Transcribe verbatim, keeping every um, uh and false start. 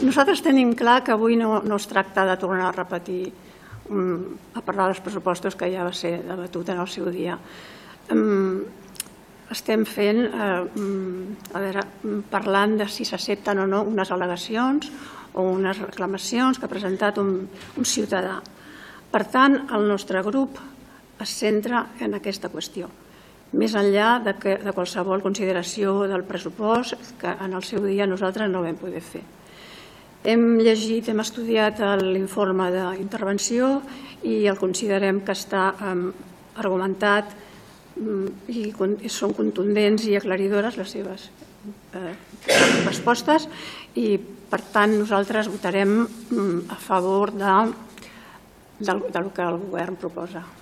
Nosaltres tenim clar que avui no es tracta de tornar a repetir, a parlar dels pressupostos que ja va ser debatut en el seu dia. Estem fent, a veure, parlant de si s'accepten o no unes al·legacions o unes reclamacions que ha presentat un ciutadà. Per tant, el nostre grup es centra en aquesta qüestió, més enllà de qualsevol consideració del pressupost que en el seu dia nosaltres no vam poder fer. Hem llegit, hem estudiat l'informe d'intervenció i el considerem que està argumentat i són contundents i aclaridores les seves respostes i, per tant, nosaltres votarem a favor del que el govern proposa.